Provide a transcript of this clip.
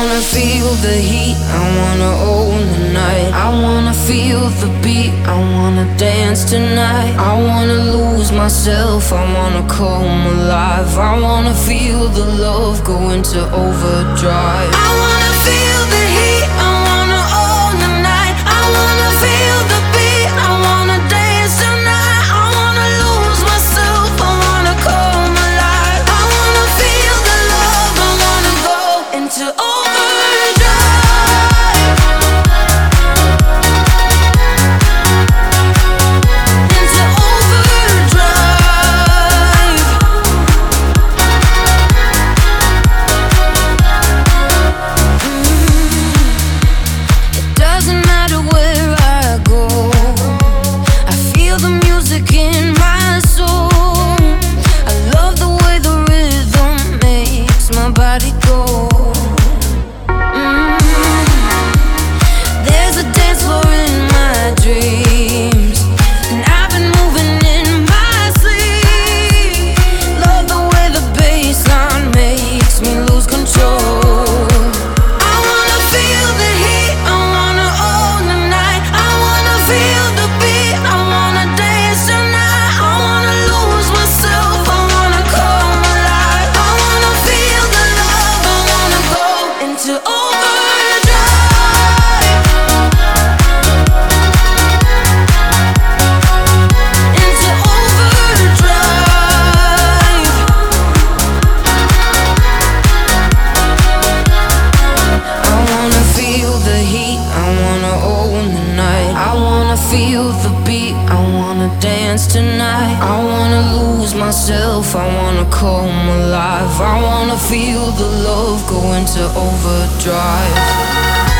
wanna feel the heat, I wanna own the night. I wanna feel the beat, I wanna dance tonight. I wanna lose myself, I wanna come alive. I wanna feel the love go into overdrive. I wanna feel the heat, I wanna own the night. I wanna feel the beat, I wanna dance tonight. I wanna lose myself, I wanna come alive. I wanna feel the love, I wanna go into overdrive. Feel the beat, I wanna dance tonight. I wanna lose myself, I wanna come alive. I wanna feel the love go into overdrive.